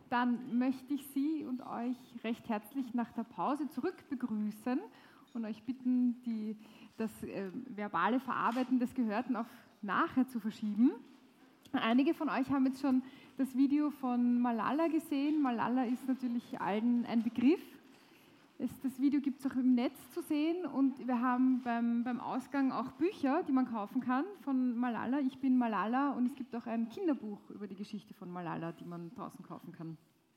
dann möchte ich Sie und euch recht herzlich nach der Pause zurück begrüßen und euch bitten, das verbale Verarbeiten des Gehörten auf nachher zu verschieben. Einige von euch haben jetzt schon das Video von Malala gesehen. Malala ist natürlich allen ein Begriff. Das Video gibt es auch im Netz zu sehen und wir haben beim Ausgang auch Bücher, die man kaufen kann von Malala. Ich bin Malala und es gibt auch ein Kinderbuch über die Geschichte von Malala, die man draußen kaufen kann.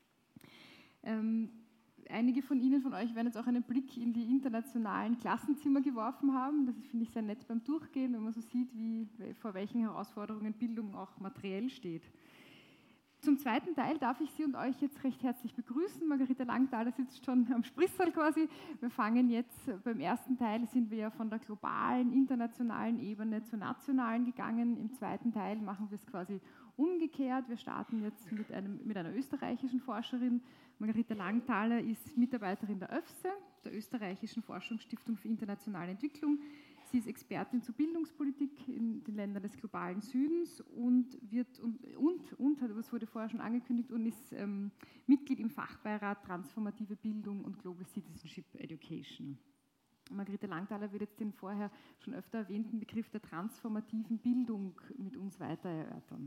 Einige von euch werden jetzt auch einen Blick in die internationalen Klassenzimmer geworfen haben. Das finde ich sehr nett beim Durchgehen, wenn man so sieht, vor welchen Herausforderungen Bildung auch materiell steht. Zum zweiten Teil darf ich Sie und euch jetzt recht herzlich begrüßen. Margarita Langthaler sitzt schon am Sprisssaal quasi. Wir fangen jetzt, beim ersten Teil sind wir ja von der globalen, internationalen Ebene zur nationalen gegangen. Im zweiten Teil machen wir es quasi umgekehrt. Wir starten jetzt mit einer österreichischen Forscherin. Margarita Langthaler ist Mitarbeiterin der ÖFSE, der Österreichischen Forschungsstiftung für internationale Entwicklung. Sie ist Expertin zur Bildungspolitik in den Ländern des globalen Südens und das wurde vorher schon angekündigt, und ist Mitglied im Fachbeirat Transformative Bildung und Global Citizenship Education. Margarita Langthaler wird jetzt den vorher schon öfter erwähnten Begriff der transformativen Bildung mit uns weiter erörtern.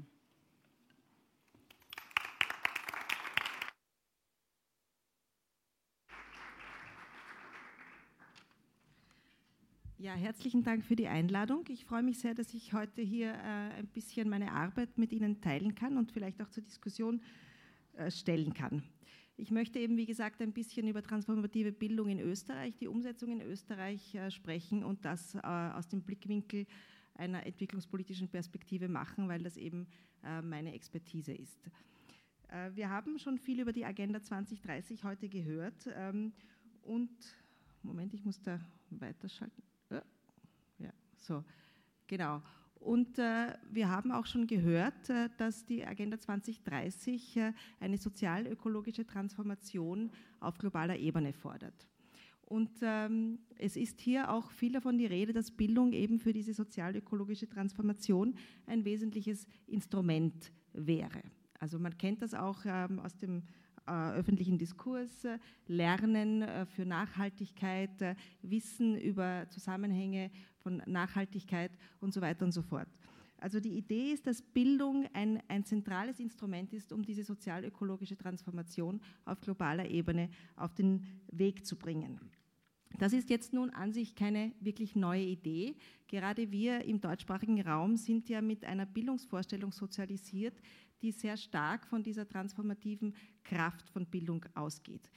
Ja, herzlichen Dank für die Einladung. Ich freue mich sehr, dass ich heute hier ein bisschen meine Arbeit mit Ihnen teilen kann und vielleicht auch zur Diskussion stellen kann. Ich möchte eben, wie gesagt, ein bisschen über transformative Bildung in Österreich, die Umsetzung in Österreich sprechen und das aus dem Blickwinkel einer entwicklungspolitischen Perspektive machen, weil das eben meine Expertise ist. Wir haben schon viel über die Agenda 2030 heute gehört und, Moment, ich muss da weiterschalten. Ja, so, genau. Und wir haben auch schon gehört, dass die Agenda 2030 eine sozial-ökologische Transformation auf globaler Ebene fordert. Und es ist hier auch viel davon die Rede, dass Bildung eben für diese sozial-ökologische Transformation ein wesentliches Instrument wäre. Also man kennt das auch aus dem öffentlichen Diskurs, Lernen für Nachhaltigkeit, Wissen über Zusammenhänge von Nachhaltigkeit und so weiter und so fort. Also die Idee ist, dass Bildung ein zentrales Instrument ist, um diese sozial-ökologische Transformation auf globaler Ebene auf den Weg zu bringen. Das ist jetzt nun an sich keine wirklich neue Idee. Gerade wir im deutschsprachigen Raum sind ja mit einer Bildungsvorstellung sozialisiert, die sehr stark von dieser transformativen Kraft von Bildung ausgeht.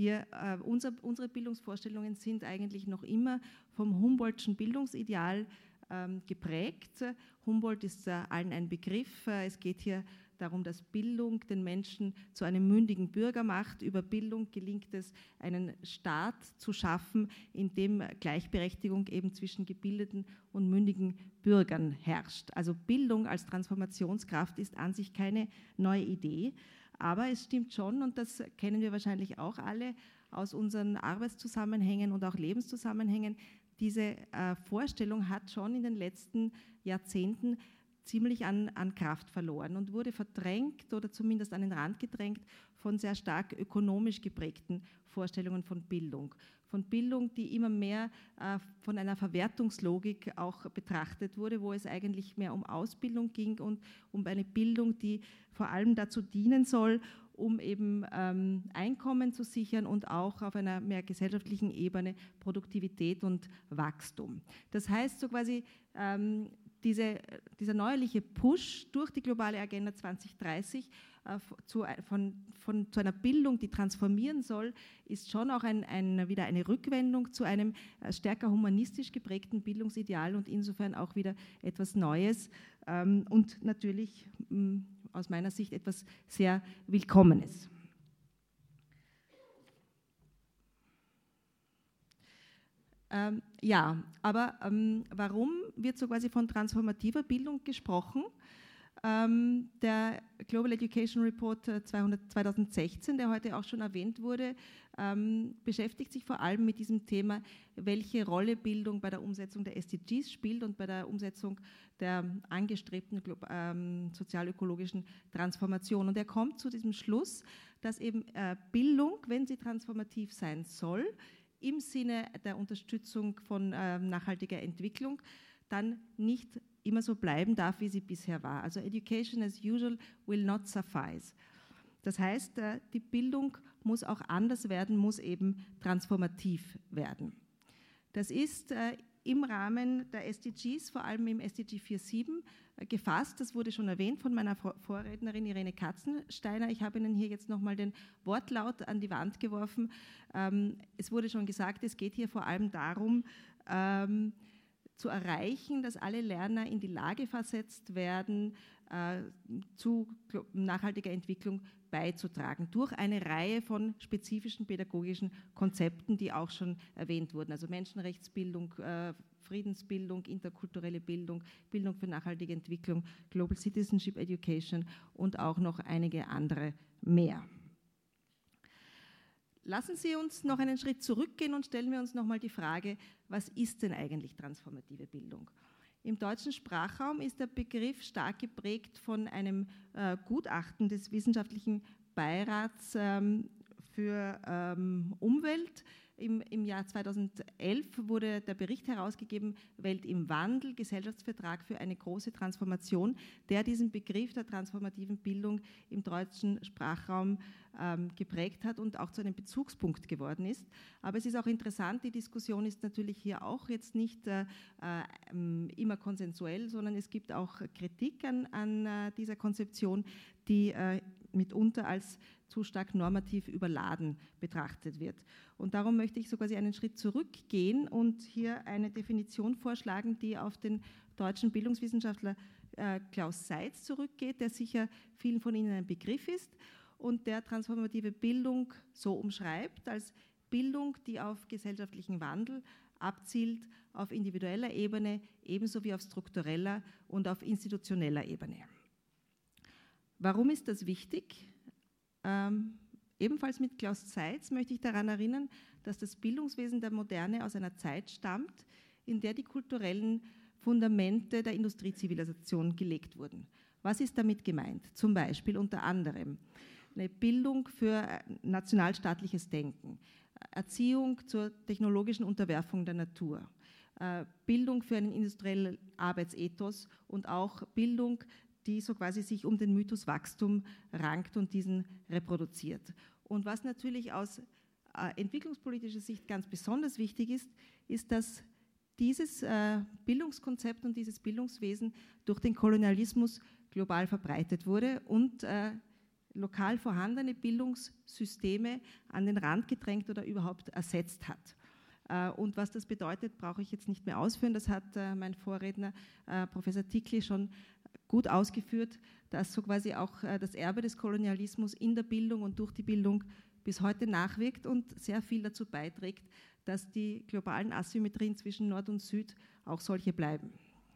Unsere Bildungsvorstellungen sind eigentlich noch immer vom Humboldtschen Bildungsideal geprägt. Humboldt ist allen ein Begriff. Es geht hier darum, dass Bildung den Menschen zu einem mündigen Bürger macht. Über Bildung gelingt es, einen Staat zu schaffen, in dem Gleichberechtigung eben zwischen gebildeten und mündigen Bürgern herrscht. Also Bildung als Transformationskraft ist an sich keine neue Idee, aber es stimmt schon, und das kennen wir wahrscheinlich auch alle aus unseren Arbeitszusammenhängen und auch Lebenszusammenhängen, diese Vorstellung hat schon in den letzten Jahrzehnten ziemlich an Kraft verloren und wurde verdrängt oder zumindest an den Rand gedrängt von sehr stark ökonomisch geprägten Vorstellungen von Bildung, die immer mehr von einer Verwertungslogik auch betrachtet wurde, wo es eigentlich mehr um Ausbildung ging und um eine Bildung, die vor allem dazu dienen soll, um eben Einkommen zu sichern und auch auf einer mehr gesellschaftlichen Ebene Produktivität und Wachstum. Das heißt so quasi, dieser neuerliche Push durch die globale Agenda 2030 zu einer Bildung, die transformieren soll, ist schon auch wieder eine Rückwendung zu einem stärker humanistisch geprägten Bildungsideal und insofern auch wieder etwas Neues und natürlich aus meiner Sicht etwas sehr Willkommenes. Ja, aber warum wird so quasi von transformativer Bildung gesprochen? Der Global Education Report 2016, der heute auch schon erwähnt wurde, beschäftigt sich vor allem mit diesem Thema, welche Rolle Bildung bei der Umsetzung der SDGs spielt und bei der Umsetzung der angestrebten sozial-ökologischen Transformation. Und er kommt zu diesem Schluss, dass eben Bildung, wenn sie transformativ sein soll, im Sinne der Unterstützung von nachhaltiger Entwicklung, dann nicht immer so bleiben darf, wie sie bisher war. Also Education as usual will not suffice. Das heißt, die Bildung muss auch anders werden, muss eben transformativ werden. Das ist im Rahmen der SDGs, vor allem im SDG 4.7, gefasst. Das wurde schon erwähnt von meiner Vorrednerin Irene Katzensteiner. Ich habe Ihnen hier jetzt nochmal den Wortlaut an die Wand geworfen. Es wurde schon gesagt, es geht hier vor allem darum, zu erreichen, dass alle Lerner in die Lage versetzt werden, zu nachhaltiger Entwicklung beizutragen, durch eine Reihe von spezifischen pädagogischen Konzepten, die auch schon erwähnt wurden, also Menschenrechtsbildung, Friedensbildung, interkulturelle Bildung, Bildung für nachhaltige Entwicklung, Global Citizenship Education und auch noch einige andere mehr. Lassen Sie uns noch einen Schritt zurückgehen und stellen wir uns nochmal die Frage, was ist denn eigentlich transformative Bildung? Im deutschen Sprachraum ist der Begriff stark geprägt von einem Gutachten des Wissenschaftlichen Beirats für Umwelt. Im Jahr 2011 wurde der Bericht herausgegeben, Welt im Wandel, Gesellschaftsvertrag für eine große Transformation, der diesen Begriff der transformativen Bildung im deutschen Sprachraum geprägt hat und auch zu einem Bezugspunkt geworden ist. Aber es ist auch interessant, die Diskussion ist natürlich hier auch jetzt nicht immer konsensuell, sondern es gibt auch Kritik an dieser Konzeption, die mitunter als zu stark normativ überladen betrachtet wird. Und darum möchte ich so quasi einen Schritt zurückgehen und hier eine Definition vorschlagen, die auf den deutschen Bildungswissenschaftler Klaus Seitz zurückgeht, der sicher vielen von Ihnen ein Begriff ist und der transformative Bildung so umschreibt als Bildung, die auf gesellschaftlichen Wandel abzielt, auf individueller Ebene, ebenso wie auf struktureller und auf institutioneller Ebene. Warum ist das wichtig? Ebenfalls mit Klaus Seitz möchte ich daran erinnern, dass das Bildungswesen der Moderne aus einer Zeit stammt, in der die kulturellen Fundamente der Industriezivilisation gelegt wurden. Was ist damit gemeint? Zum Beispiel unter anderem eine Bildung für nationalstaatliches Denken, Erziehung zur technologischen Unterwerfung der Natur, Bildung für einen industriellen Arbeitsethos und auch Bildung, die so quasi sich um den Mythos Wachstum rankt und diesen reproduziert. Und was natürlich aus entwicklungspolitischer Sicht ganz besonders wichtig ist, ist, dass dieses Bildungskonzept und dieses Bildungswesen durch den Kolonialismus global verbreitet wurde und lokal vorhandene Bildungssysteme an den Rand gedrängt oder überhaupt ersetzt hat. Und was das bedeutet, brauche ich jetzt nicht mehr ausführen. Das hat mein Vorredner Professor Tickli schon gut ausgeführt, dass so quasi auch das Erbe des Kolonialismus in der Bildung und durch die Bildung bis heute nachwirkt und sehr viel dazu beiträgt, dass die globalen Asymmetrien zwischen Nord und Süd auch solche bleiben.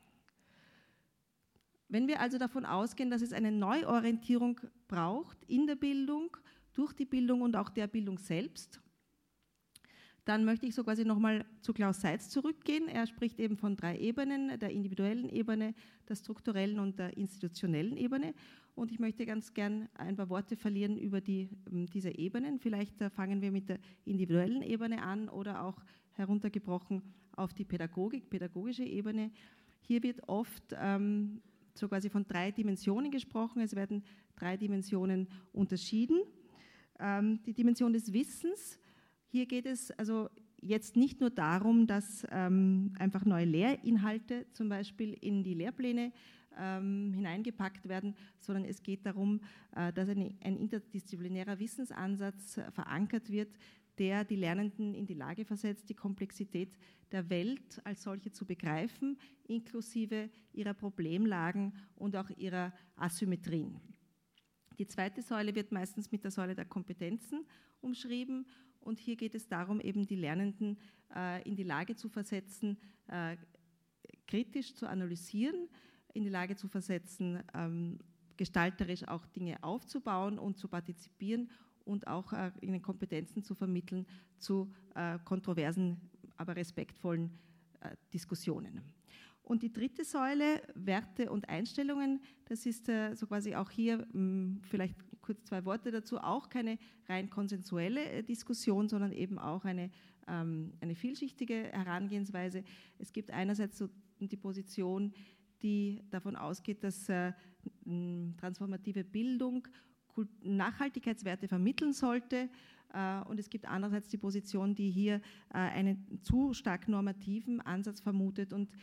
Wenn wir also davon ausgehen, dass es eine Neuorientierung braucht in der Bildung, durch die Bildung und auch der Bildung selbst, dann möchte ich so quasi nochmal zu Klaus Seitz zurückgehen. Er spricht eben von 3 Ebenen, der individuellen Ebene, der strukturellen und der institutionellen Ebene. Und ich möchte ganz gern ein paar Worte verlieren über diese Ebenen. Vielleicht fangen wir mit der individuellen Ebene an oder auch heruntergebrochen auf die pädagogische Ebene. Hier wird oft so quasi von 3 Dimensionen gesprochen. Es werden 3 Dimensionen unterschieden. Die Dimension des Wissens. Hier geht es also jetzt nicht nur darum, dass einfach neue Lehrinhalte zum Beispiel in die Lehrpläne hineingepackt werden, sondern es geht darum, dass ein interdisziplinärer Wissensansatz verankert wird, der die Lernenden in die Lage versetzt, die Komplexität der Welt als solche zu begreifen, inklusive ihrer Problemlagen und auch ihrer Asymmetrien. Die zweite Säule wird meistens mit der Säule der Kompetenzen umschrieben. Und hier geht es darum, eben die Lernenden in die Lage zu versetzen, kritisch zu analysieren, in die Lage zu versetzen, gestalterisch auch Dinge aufzubauen und zu partizipieren und auch ihnen Kompetenzen zu vermitteln zu kontroversen, aber respektvollen Diskussionen. Und die dritte Säule, Werte und Einstellungen, das ist so quasi auch hier, vielleicht kurz 2 Worte dazu, auch keine rein konsensuelle Diskussion, sondern eben auch eine vielschichtige Herangehensweise. Es gibt einerseits so die Position, die davon ausgeht, dass transformative Bildung Nachhaltigkeitswerte vermitteln sollte. Und es gibt andererseits die Position, die hier einen zu stark normativen Ansatz vermutet und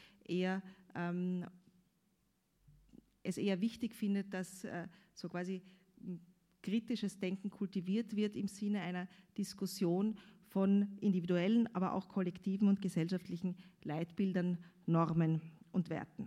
es eher wichtig findet, dass so quasi kritisches Denken kultiviert wird im Sinne einer Diskussion von individuellen, aber auch kollektiven und gesellschaftlichen Leitbildern, Normen und Werten.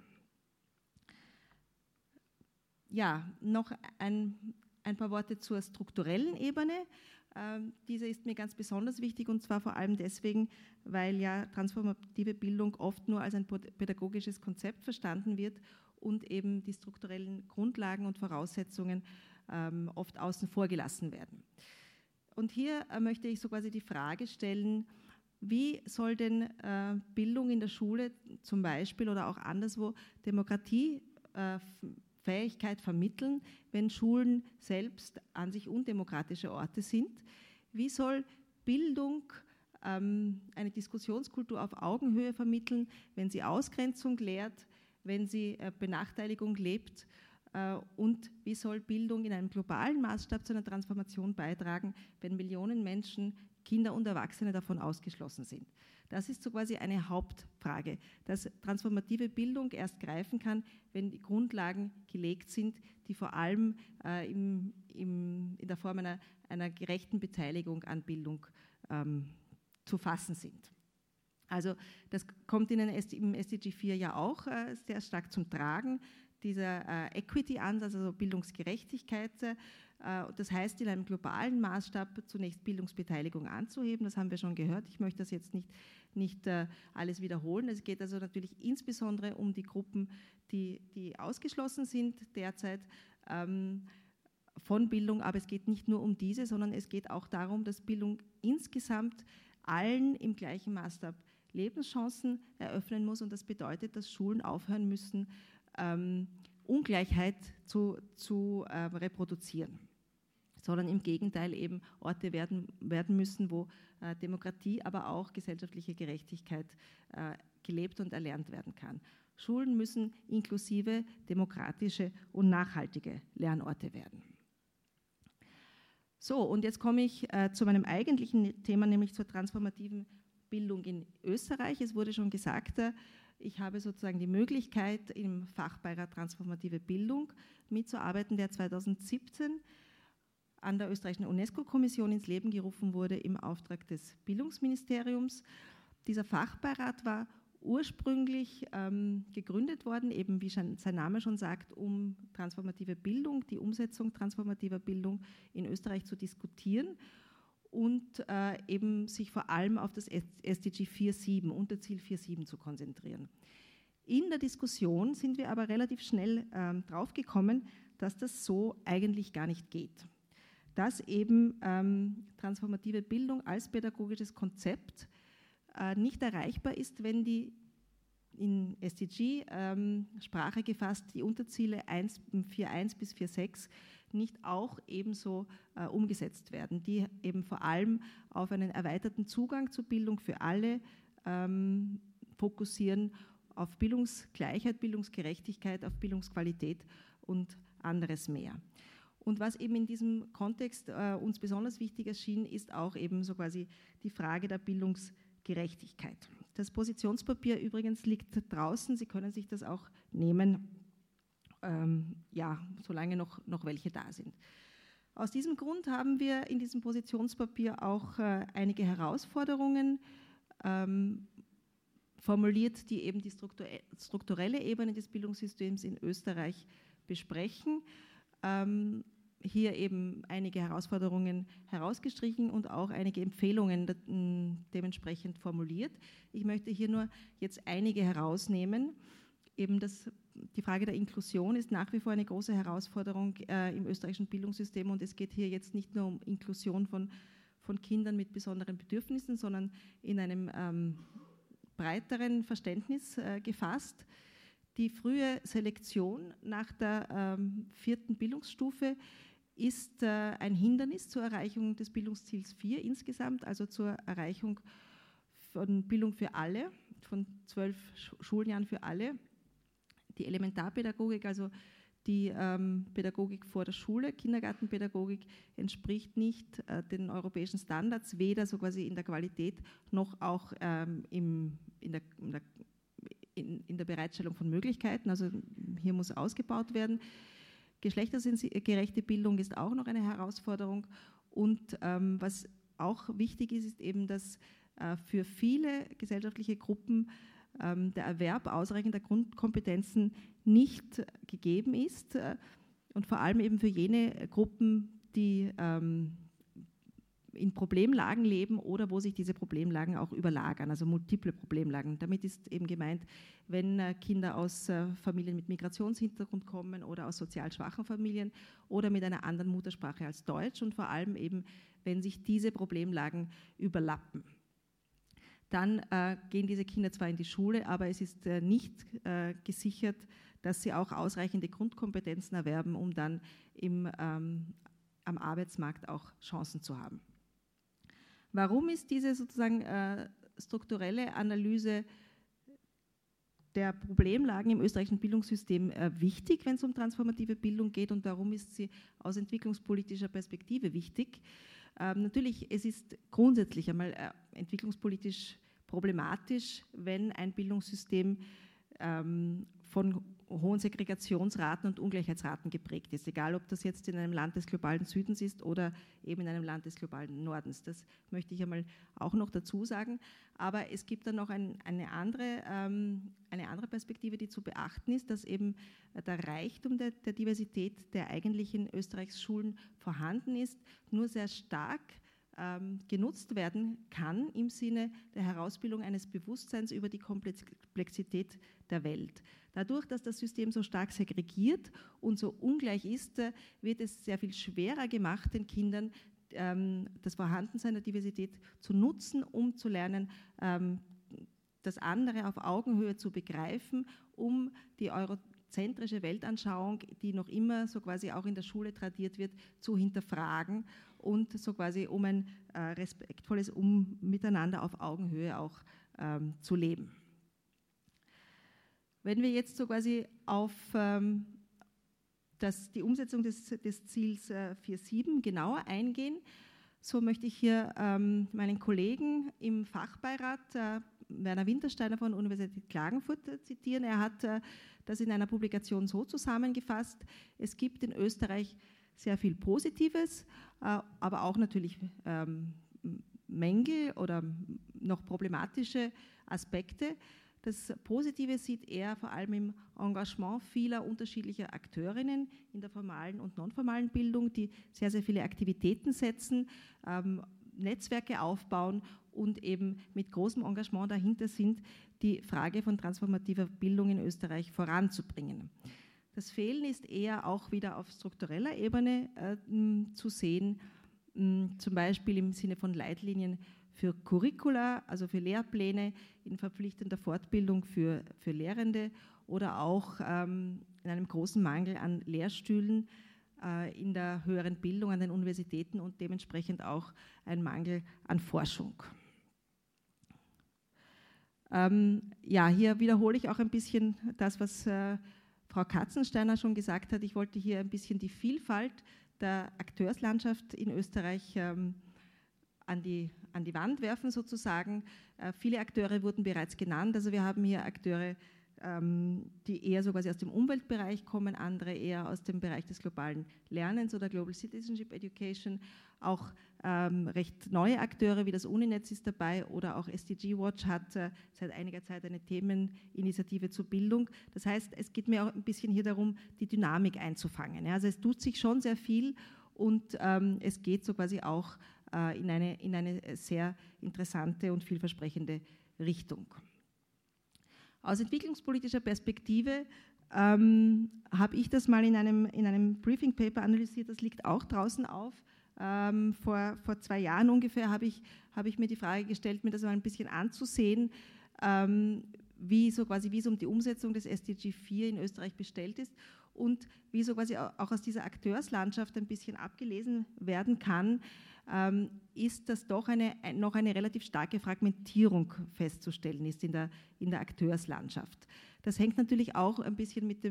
Ja, noch ein paar Worte zur strukturellen Ebene. Diese ist mir ganz besonders wichtig und zwar vor allem deswegen, weil ja transformative Bildung oft nur als ein pädagogisches Konzept verstanden wird und eben die strukturellen Grundlagen und Voraussetzungen oft außen vor gelassen werden. Und hier möchte ich so quasi die Frage stellen, wie soll denn Bildung in der Schule zum Beispiel oder auch anderswo Demokratiefähigkeit vermitteln, wenn Schulen selbst an sich undemokratische Orte sind? Wie soll Bildung eine Diskussionskultur auf Augenhöhe vermitteln, wenn sie Ausgrenzung lehrt, wenn sie Benachteiligung lebt? Und wie soll Bildung in einem globalen Maßstab zu einer Transformation beitragen, wenn Millionen Menschen, Kinder und Erwachsene davon ausgeschlossen sind? Das ist so quasi eine Hauptfrage, dass transformative Bildung erst greifen kann, wenn die Grundlagen gelegt sind, die vor allem in der Form einer gerechten Beteiligung an Bildung zu fassen sind. Also das kommt im SDG 4 ja auch sehr stark zum Tragen, dieser Equity-Ansatz, also Bildungsgerechtigkeit. Das heißt, in einem globalen Maßstab zunächst Bildungsbeteiligung anzuheben, das haben wir schon gehört. Ich möchte das jetzt nicht alles wiederholen. Es geht also natürlich insbesondere um die Gruppen, die ausgeschlossen sind derzeit von Bildung, aber es geht nicht nur um diese, sondern es geht auch darum, dass Bildung insgesamt allen im gleichen Maßstab Lebenschancen eröffnen muss und das bedeutet, dass Schulen aufhören müssen, Ungleichheit zu reproduzieren, sondern im Gegenteil eben Orte werden müssen, wo Demokratie, aber auch gesellschaftliche Gerechtigkeit gelebt und erlernt werden kann. Schulen müssen inklusive, demokratische und nachhaltige Lernorte werden. So, und jetzt komme ich zu meinem eigentlichen Thema, nämlich zur transformativen Bildung in Österreich. Es wurde schon gesagt, ich habe sozusagen die Möglichkeit, im Fachbeirat Transformative Bildung mitzuarbeiten, der 2017 an der österreichischen UNESCO-Kommission ins Leben gerufen wurde im Auftrag des Bildungsministeriums. Dieser Fachbeirat war ursprünglich gegründet worden, eben wie sein Name schon sagt, um transformative Bildung, die Umsetzung transformativer Bildung in Österreich zu diskutieren und eben sich vor allem auf das SDG 4.7, Unterziel 4.7 zu konzentrieren. In der Diskussion sind wir aber relativ schnell draufgekommen, dass das so eigentlich gar nicht geht. Dass eben transformative Bildung als pädagogisches Konzept nicht erreichbar ist, wenn die in SDG-Sprache gefasst die Unterziele 4.1 bis 4.6 nicht auch ebenso umgesetzt werden, die eben vor allem auf einen erweiterten Zugang zur Bildung für alle fokussieren, auf Bildungsgleichheit, Bildungsgerechtigkeit, auf Bildungsqualität und anderes mehr. Und was eben in diesem Kontext uns besonders wichtig erschien, ist auch eben so quasi die Frage der Bildungsgerechtigkeit. Das Positionspapier übrigens liegt draußen, Sie können sich das auch nehmen, solange noch welche da sind. Aus diesem Grund haben wir in diesem Positionspapier auch einige Herausforderungen formuliert, die eben die strukturelle Ebene des Bildungssystems in Österreich besprechen. Hier eben einige Herausforderungen herausgestrichen und auch einige Empfehlungen dementsprechend formuliert. Ich möchte hier nur jetzt einige herausnehmen. Eben die Frage der Inklusion ist nach wie vor eine große Herausforderung im österreichischen Bildungssystem und es geht hier jetzt nicht nur um Inklusion von Kindern mit besonderen Bedürfnissen, sondern in einem breiteren Verständnis gefasst. Die frühe Selektion nach der 4. Bildungsstufe ist ein Hindernis zur Erreichung des Bildungsziels 4 insgesamt, also zur Erreichung von Bildung für alle, von 12 Schuljahren für alle. Die Elementarpädagogik, also die Pädagogik vor der Schule, Kindergartenpädagogik, entspricht nicht den europäischen Standards, weder so quasi in der Qualität noch auch in der Bereitstellung von Möglichkeiten. Also hier muss ausgebaut werden. Geschlechtergerechte Bildung ist auch noch eine Herausforderung. Und was auch wichtig ist, ist eben, dass für viele gesellschaftliche Gruppen der Erwerb ausreichender Grundkompetenzen nicht gegeben ist und vor allem eben für jene Gruppen, die in Problemlagen leben oder wo sich diese Problemlagen auch überlagern, also multiple Problemlagen. Damit ist eben gemeint, wenn Kinder aus Familien mit Migrationshintergrund kommen oder aus sozial schwachen Familien oder mit einer anderen Muttersprache als Deutsch und vor allem eben, wenn sich diese Problemlagen überlappen. Dann gehen diese Kinder zwar in die Schule, aber es ist nicht gesichert, dass sie auch ausreichende Grundkompetenzen erwerben, um dann am Arbeitsmarkt auch Chancen zu haben. Warum ist diese sozusagen strukturelle Analyse der Problemlagen im österreichischen Bildungssystem wichtig, wenn es um transformative Bildung geht, und warum ist sie aus entwicklungspolitischer Perspektive wichtig? Natürlich, es ist grundsätzlich einmal entwicklungspolitisch problematisch, wenn ein Bildungssystem von hohen Segregationsraten und Ungleichheitsraten geprägt ist, egal ob das jetzt in einem Land des globalen Südens ist oder eben in einem Land des globalen Nordens. Das möchte ich einmal auch noch dazu sagen. Aber es gibt dann noch eine andere Perspektive, die zu beachten ist, dass eben der Reichtum der Diversität, der eigentlich in Österreichs Schulen vorhanden ist, nur sehr stark genutzt werden kann im Sinne der Herausbildung eines Bewusstseins über die Komplexität der Welt. Dadurch, dass das System so stark segregiert und so ungleich ist, wird es sehr viel schwerer gemacht, den Kindern das Vorhandensein der Diversität zu nutzen, um zu lernen, das andere auf Augenhöhe zu begreifen, um die eurozentrische Weltanschauung, die noch immer so quasi auch in der Schule tradiert wird, zu hinterfragen und so quasi um ein respektvolles Miteinander auf Augenhöhe auch zu leben. Wenn wir jetzt so quasi auf die Umsetzung des Ziels 4.7 genauer eingehen, so möchte ich hier meinen Kollegen im Fachbeirat, Werner Wintersteiner von der Universität Klagenfurt, zitieren. Er hat das in einer Publikation so zusammengefasst: Es gibt in Österreich sehr viel Positives, aber auch natürlich Mängel oder noch problematische Aspekte. Das Positive sieht er vor allem im Engagement vieler unterschiedlicher Akteurinnen in der formalen und nonformalen Bildung, die sehr, sehr viele Aktivitäten setzen, Netzwerke aufbauen und eben mit großem Engagement dahinter sind, die Frage von transformativer Bildung in Österreich voranzubringen. Das Fehlen ist eher auch wieder auf struktureller Ebene zu sehen, zum Beispiel im Sinne von Leitlinien für Curricula, also für Lehrpläne in verpflichtender Fortbildung für Lehrende oder auch in einem großen Mangel an Lehrstühlen in der höheren Bildung an den Universitäten und dementsprechend auch ein Mangel an Forschung. Ja, hier wiederhole ich auch ein bisschen das, was Frau Katzensteiner schon gesagt hat. Ich wollte hier ein bisschen die Vielfalt der Akteurslandschaft in Österreich an die Wand werfen sozusagen. Viele Akteure wurden bereits genannt. Also wir haben hier Akteure, die eher so quasi aus dem Umweltbereich kommen, andere eher aus dem Bereich des globalen Lernens oder Global Citizenship Education. Auch recht neue Akteure wie das Uninetz ist dabei oder auch SDG Watch hat seit einiger Zeit eine Themeninitiative zur Bildung. Das heißt, es geht mir auch ein bisschen hier darum, die Dynamik einzufangen. Ja, also es tut sich schon sehr viel und es geht so quasi auch in eine sehr interessante und vielversprechende Richtung. Aus entwicklungspolitischer Perspektive habe ich das mal in einem Briefing Paper analysiert, das liegt auch draußen auf. Vor 2 Jahren ungefähr habe ich mir die Frage gestellt, mir das mal ein bisschen anzusehen, wie es um die Umsetzung des SDG 4 in Österreich bestellt ist und wie so quasi auch aus dieser Akteurslandschaft ein bisschen abgelesen werden kann, ist, dass doch noch eine relativ starke Fragmentierung festzustellen ist in der Akteurslandschaft. Das hängt natürlich auch ein bisschen mit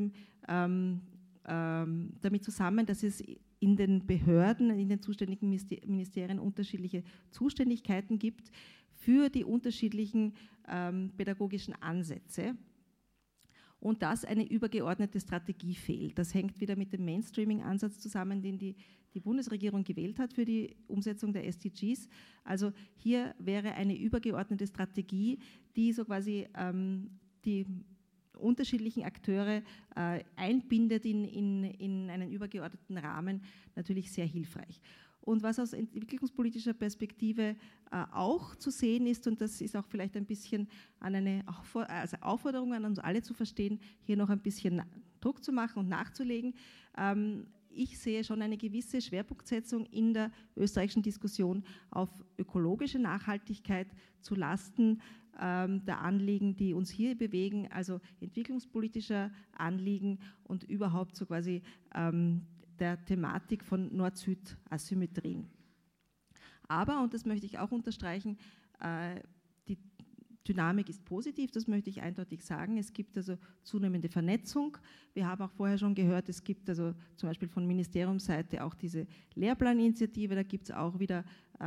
damit zusammen, dass es in den Behörden, in den zuständigen Ministerien unterschiedliche Zuständigkeiten gibt für die unterschiedlichen pädagogischen Ansätze und dass eine übergeordnete Strategie fehlt. Das hängt wieder mit dem Mainstreaming-Ansatz zusammen, den die Bundesregierung gewählt hat für die Umsetzung der SDGs. Also hier wäre eine übergeordnete Strategie, die so quasi die unterschiedlichen Akteure einbindet in einen übergeordneten Rahmen, natürlich sehr hilfreich. Und was aus entwicklungspolitischer Perspektive auch zu sehen ist, und das ist auch vielleicht ein bisschen eine Aufforderung an uns alle zu verstehen, hier noch ein bisschen Druck zu machen und nachzulegen. Ich sehe schon eine gewisse Schwerpunktsetzung in der österreichischen Diskussion auf ökologische Nachhaltigkeit zu Lasten der Anliegen, die uns hier bewegen, also entwicklungspolitischer Anliegen und überhaupt so quasi der Thematik von Nord-Süd-Asymmetrien. Aber, und das möchte ich auch unterstreichen, die Dynamik ist positiv, das möchte ich eindeutig sagen. Es gibt also zunehmende Vernetzung. Wir haben auch vorher schon gehört, es gibt also zum Beispiel von Ministeriumsseite auch diese Lehrplaninitiative, da gibt es auch wieder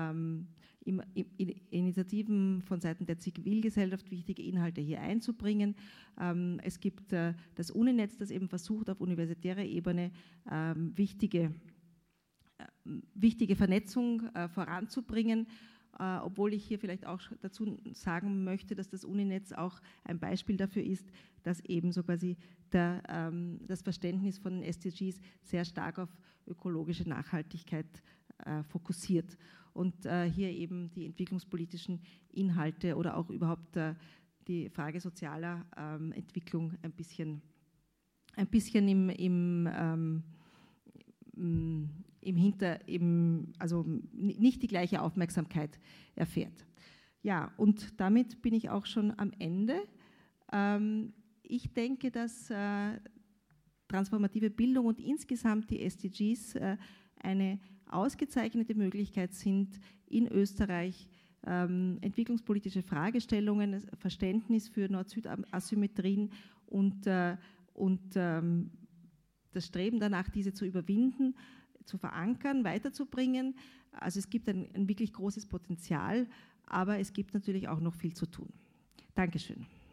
Initiativen von Seiten der Zivilgesellschaft, wichtige Inhalte hier einzubringen. Es gibt das Uninetz, das eben versucht, auf universitärer Ebene wichtige Vernetzung voranzubringen, obwohl ich hier vielleicht auch dazu sagen möchte, dass das Uninetz auch ein Beispiel dafür ist, dass eben so quasi das Verständnis von den SDGs sehr stark auf ökologische Nachhaltigkeit fokussiert und hier eben die entwicklungspolitischen Inhalte oder auch überhaupt die Frage sozialer Entwicklung ein bisschen also nicht die gleiche Aufmerksamkeit erfährt. Ja, und damit bin ich auch schon am Ende. Ich denke, dass transformative Bildung und insgesamt die SDGs eine ausgezeichnete Möglichkeit sind, in Österreich entwicklungspolitische Fragestellungen, Verständnis für Nord-Süd-Asymmetrien und das Streben danach, diese zu überwinden, zu verankern, weiterzubringen. Also es gibt ein wirklich großes Potenzial, aber es gibt natürlich auch noch viel zu tun. Dankeschön.